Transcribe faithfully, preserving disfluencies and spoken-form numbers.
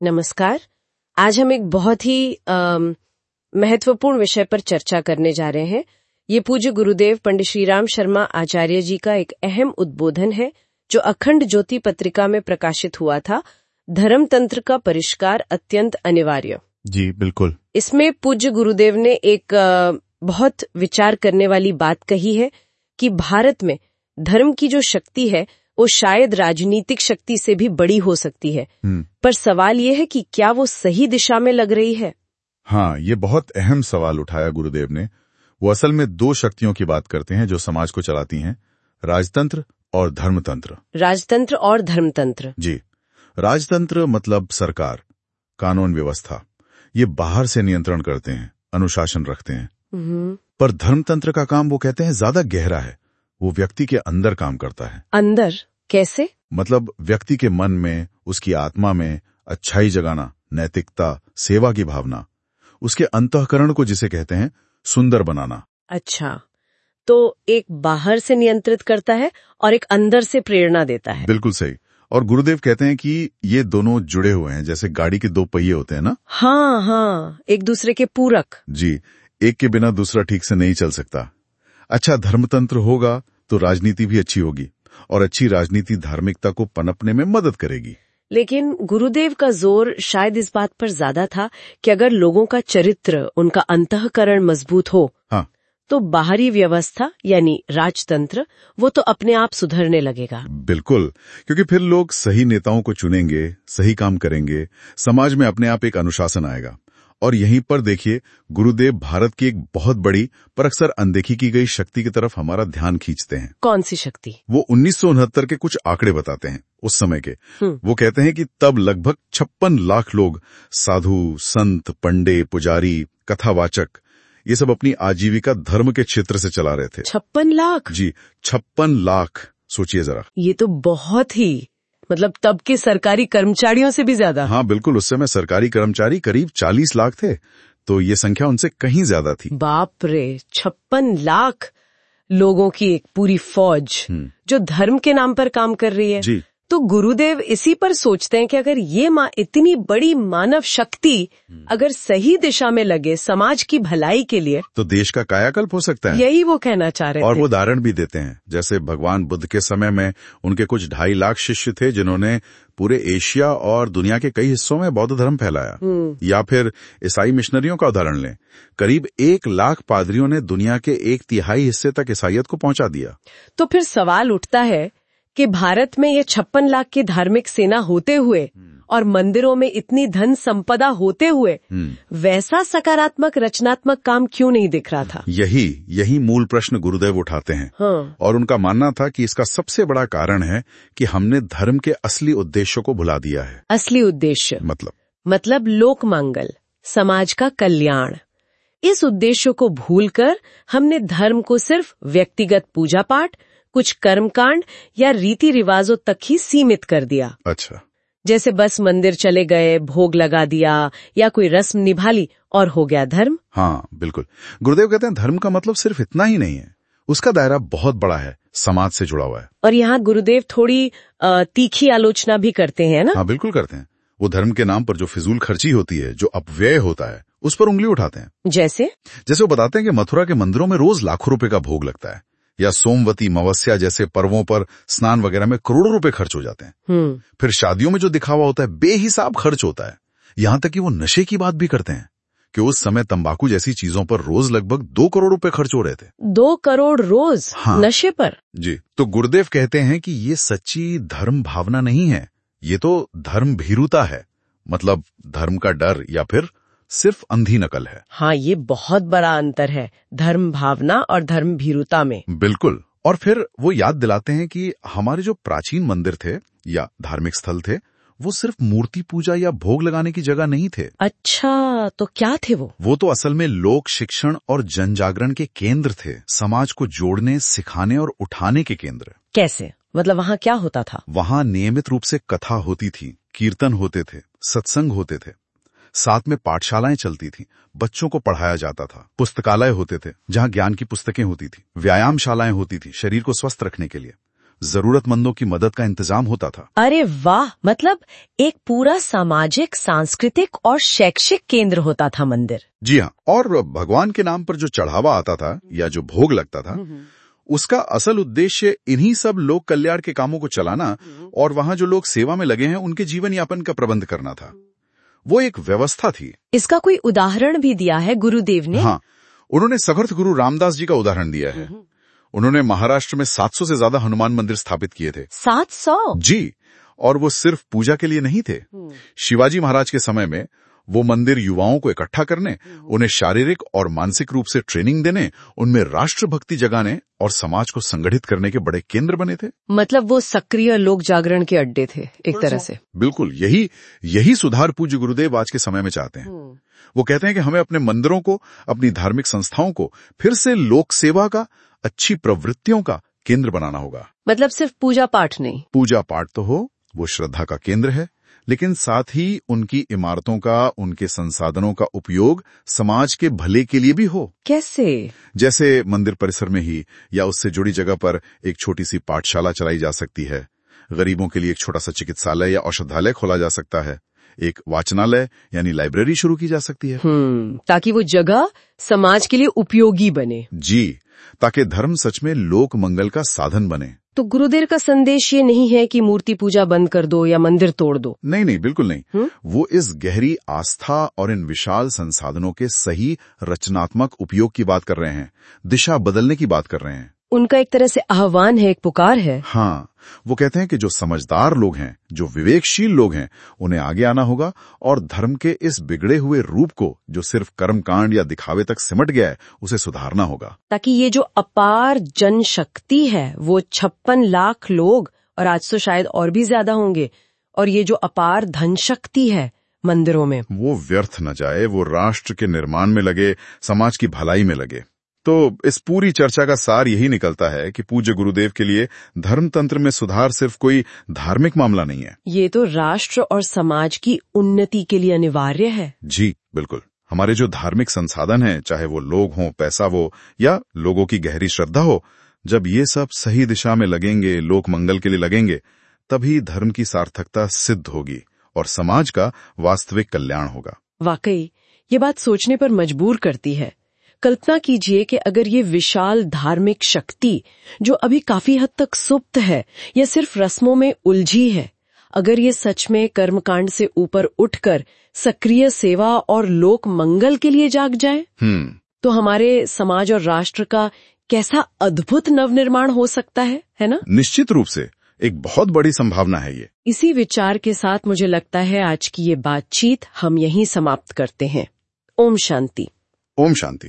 नमस्कार। आज हम एक बहुत ही अम, महत्वपूर्ण विषय पर चर्चा करने जा रहे हैं। ये पूज्य गुरुदेव पंडित श्रीराम शर्मा आचार्य जी का एक अहम उद्बोधन है जो अखंड ज्योति पत्रिका में प्रकाशित हुआ था, धर्म तंत्र का परिष्कार अत्यंत अनिवार्य। जी बिल्कुल। इसमें पूज्य गुरुदेव ने एक अ, बहुत विचार करने वाली बात कही है कि भारत में धर्म की जो शक्ति है वो शायद राजनीतिक शक्ति से भी बड़ी हो सकती है, पर सवाल ये है कि क्या वो सही दिशा में लग रही है। हाँ, ये बहुत अहम सवाल उठाया गुरुदेव ने। वो असल में दो शक्तियों की बात करते हैं जो समाज को चलाती हैं, राजतंत्र और धर्मतंत्र। राजतंत्र और धर्मतंत्र। जी, राजतंत्र मतलब सरकार, कानून व्यवस्था, ये बाहर से नियंत्रण करते हैं, अनुशासन रखते हैं। पर धर्मतंत्र का काम वो कहते हैं ज्यादा गहरा है, वो व्यक्ति के अंदर काम करता है। अंदर कैसे? मतलब व्यक्ति के मन में, उसकी आत्मा में अच्छाई जगाना, नैतिकता, सेवा की भावना, उसके अंतःकरण को जिसे कहते हैं सुंदर बनाना। अच्छा, तो एक बाहर से नियंत्रित करता है और एक अंदर से प्रेरणा देता है। बिल्कुल सही। और गुरुदेव कहते हैं कि ये दोनों जुड़े हुए हैं, जैसे गाड़ी के दो पहिए होते हैं ना। हाँ हाँ, एक दूसरे के पूरक। जी, एक के बिना दूसरा ठीक से नहीं चल सकता। अच्छा धर्मतंत्र होगा तो राजनीति भी अच्छी होगी, और अच्छी राजनीति धार्मिकता को पनपने में मदद करेगी। लेकिन गुरुदेव का जोर शायद इस बात पर ज्यादा था कि अगर लोगों का चरित्र, उनका अंतःकरण मजबूत हो, हाँ, तो बाहरी व्यवस्था यानी राजतंत्र वो तो अपने आप सुधरने लगेगा। बिल्कुल, क्योंकि फिर लोग सही नेताओं को चुनेंगे, सही काम करेंगे, समाज में अपने आप एक अनुशासन आएगा। और यहीं पर देखिए, गुरुदेव भारत की एक बहुत बड़ी पर अक्सर अनदेखी की गई शक्ति की तरफ हमारा ध्यान खींचते हैं। कौन सी शक्ति? वो उन्नीस सौ उनहत्तर के कुछ आंकड़े बताते हैं उस समय के। वो कहते हैं कि तब लगभग छप्पन लाख लोग, साधु, संत, पंडे, पुजारी, कथावाचक, ये सब अपनी आजीविका धर्म के क्षेत्र से चला रहे थे। छप्पन लाख? जी, छप्पन लाख। सोचिए जरा। ये तो बहुत ही, मतलब तब के सरकारी कर्मचारियों से भी ज्यादा। हाँ बिल्कुल, उस समय सरकारी कर्मचारी करीब चालीस लाख थे, तो ये संख्या उनसे कहीं ज्यादा थी। बाप रे, छप्पन लाख लोगों की एक पूरी फौज जो धर्म के नाम पर काम कर रही है। जी। तो गुरुदेव इसी पर सोचते हैं कि अगर ये माँ इतनी बड़ी मानव शक्ति अगर सही दिशा में लगे समाज की भलाई के लिए, तो देश का कायाकल्प हो सकता है। यही वो कहना चाह रहे थे। और वो उदाहरण भी देते हैं, जैसे भगवान बुद्ध के समय में उनके कुछ ढाई लाख शिष्य थे जिन्होंने पूरे एशिया और दुनिया के कई हिस्सों में बौद्ध धर्म फैलाया। या फिर ईसाई मिशनरियों का उदाहरण लें, करीब एक लाख पादरियों ने दुनिया के एक तिहाई हिस्से तक ईसाइयत को पहुंचा दिया। तो फिर सवाल उठता है कि भारत में ये छप्पन लाख की धार्मिक सेना होते हुए और मंदिरों में इतनी धन संपदा होते हुए वैसा सकारात्मक रचनात्मक काम क्यों नहीं दिख रहा था? यही यही मूल प्रश्न गुरुदेव उठाते हैं। हाँ। और उनका मानना था कि इसका सबसे बड़ा कारण है कि हमने धर्म के असली उद्देश्यों को भुला दिया है। असली उद्देश्य मतलब मतलब लोक मंगल, समाज का कल्याण। इस उद्देश्य को भूलकर हमने धर्म को सिर्फ व्यक्तिगत पूजा पाठ, कुछ कर्मकांड या रीति रिवाजों तक ही सीमित कर दिया। अच्छा, जैसे बस मंदिर चले गए, भोग लगा दिया या कोई रस्म निभा ली और हो गया धर्म। हाँ बिल्कुल। गुरुदेव कहते हैं धर्म का मतलब सिर्फ इतना ही नहीं है, उसका दायरा बहुत बड़ा है, समाज से जुड़ा हुआ है। और यहाँ गुरुदेव थोड़ी अ, तीखी आलोचना भी करते हैं ना? हाँ बिल्कुल करते हैं। वो धर्म के नाम पर जो फिजूल खर्ची होती है, जो अपव्यय होता है, उस पर उंगली उठाते हैं। जैसे जैसे वो बताते हैं कि मथुरा के मंदिरों में रोज लाखों रुपए का भोग लगता है, या सोमवती मवस्या जैसे पर्वों पर स्नान वगैरह में करोड़ों रुपए खर्च हो जाते हैं। फिर शादियों में जो दिखावा होता है बेहिसाब खर्च होता है। यहाँ तक कि वो नशे की बात भी करते हैं कि उस समय तंबाकू जैसी चीजों पर रोज लगभग दो करोड़ रुपए खर्च हो रहे थे। दो करोड़ रोज? हाँ, नशे पर? जी। तो गुरुदेव कहते हैं कि ये सच्ची धर्म भावना नहीं है, ये तो धर्म भीरुता है, मतलब धर्म का डर या फिर सिर्फ अंधी नकल है। हाँ, ये बहुत बड़ा अंतर है धर्म भावना और धर्म भीरुता में। बिल्कुल। और फिर वो याद दिलाते हैं कि हमारे जो प्राचीन मंदिर थे या धार्मिक स्थल थे, वो सिर्फ मूर्ति पूजा या भोग लगाने की जगह नहीं थे। अच्छा, तो क्या थे वो? वो तो असल में लोक शिक्षण और जन जागरण के केंद्र थे, समाज को जोड़ने, सिखाने और उठाने के केंद्र। कैसे? मतलब वहाँ क्या होता था? वहाँ नियमित रूप से कथा होती थी, कीर्तन होते थे, सत्संग होते थे, साथ में पाठशालाएं चलती थी, बच्चों को पढ़ाया जाता था, पुस्तकालय होते थे जहाँ ज्ञान की पुस्तकें होती थी, व्यायामशालाएं होती थी शरीर को स्वस्थ रखने के लिए, जरूरतमंदों की मदद का इंतजाम होता था। अरे वाह, मतलब एक पूरा सामाजिक, सांस्कृतिक और शैक्षिक केंद्र होता था मंदिर। जी हाँ, और भगवान के नाम पर जो चढ़ावा आता था या जो भोग लगता था, उसका असल उद्देश्य इन्हीं सब लोक कल्याण के कामों को चलाना और वहाँ जो लोग सेवा में लगे हैं उनके जीवन यापन का प्रबंध करना था। वो एक व्यवस्था थी। इसका कोई उदाहरण भी दिया है गुरुदेव ने? हाँ, उन्होंने समर्थ गुरु रामदास जी का उदाहरण दिया है। उन्होंने महाराष्ट्र में सात सौ से ज्यादा हनुमान मंदिर स्थापित किए थे। सात सौ? जी, और वो सिर्फ पूजा के लिए नहीं थे। शिवाजी महाराज के समय में वो मंदिर युवाओं को इकट्ठा करने, उन्हें शारीरिक और मानसिक रूप से ट्रेनिंग देने, उनमें राष्ट्रभक्ति जगाने और समाज को संगठित करने के बड़े केंद्र बने थे। मतलब वो सक्रिय लोक जागरण के अड्डे थे एक तरह से। बिल्कुल, यही यही सुधार पूज्य गुरुदेव आज के समय में चाहते हैं। वो कहते हैं कि हमें अपने मंदिरों को, अपनी धार्मिक संस्थाओं को फिर से लोक सेवा का, अच्छी प्रवृत्तियों का केंद्र बनाना होगा। मतलब सिर्फ पूजा पाठ नहीं। पूजा पाठ तो हो, वो श्रद्धा का केंद्र है, लेकिन साथ ही उनकी इमारतों का, उनके संसाधनों का उपयोग समाज के भले के लिए भी हो। कैसे? जैसे मंदिर परिसर में ही या उससे जुड़ी जगह पर एक छोटी सी पाठशाला चलाई जा सकती है, गरीबों के लिए एक छोटा सा चिकित्सालय या औषधालय खोला जा सकता है, एक वाचनालय यानी लाइब्रेरी शुरू की जा सकती है। हम्म, ताकि वो जगह समाज के लिए उपयोगी बने। जी, ताकि धर्म सच में लोक मंगल का साधन बने। तो गुरुदेव का संदेश ये नहीं है कि मूर्ति पूजा बंद कर दो या मंदिर तोड़ दो। नहीं नहीं, बिल्कुल नहीं। हुँ? वो इस गहरी आस्था और इन विशाल संसाधनों के सही रचनात्मक उपयोग की बात कर रहे हैं, दिशा बदलने की बात कर रहे हैं। उनका एक तरह से आह्वान है, एक पुकार है। हाँ, वो कहते हैं कि जो समझदार लोग हैं, जो विवेकशील लोग हैं, उन्हें आगे आना होगा और धर्म के इस बिगड़े हुए रूप को, जो सिर्फ कर्मकांड या दिखावे तक सिमट गया है, उसे सुधारना होगा, ताकि ये जो अपार जनशक्ति है, वो छप्पन लाख लोग, और आज तो शायद और भी ज्यादा होंगे, और ये जो अपार धन शक्ति है मंदिरों में, वो व्यर्थ न जाए, वो राष्ट्र के निर्माण में लगे, समाज की भलाई में लगे। तो इस पूरी चर्चा का सार यही निकलता है कि पूज्य गुरुदेव के लिए धर्म तंत्र में सुधार सिर्फ कोई धार्मिक मामला नहीं है, ये तो राष्ट्र और समाज की उन्नति के लिए अनिवार्य है। जी बिल्कुल। हमारे जो धार्मिक संसाधन हैं, चाहे वो लोग हों, पैसा हो या लोगों की गहरी श्रद्धा हो, जब ये सब सही दिशा में लगेंगे, लोक मंगल के लिए लगेंगे, तभी धर्म की सार्थकता सिद्ध होगी और समाज का वास्तविक कल्याण होगा। वाकई ये बात सोचने पर मजबूर करती है। कल्पना कीजिए कि अगर ये विशाल धार्मिक शक्ति, जो अभी काफी हद तक सुप्त है या सिर्फ रस्मों में उलझी है, अगर ये सच में कर्मकांड से ऊपर उठकर सक्रिय सेवा और लोक मंगल के लिए जाग जाए, हम्म तो हमारे समाज और राष्ट्र का कैसा अद्भुत नवनिर्माण हो सकता है, है ना? निश्चित रूप से एक बहुत बड़ी संभावना है ये। इसी विचार के साथ मुझे लगता है आज की ये बातचीत हम यहीं समाप्त करते हैं। ओम शांति। ओम शांति।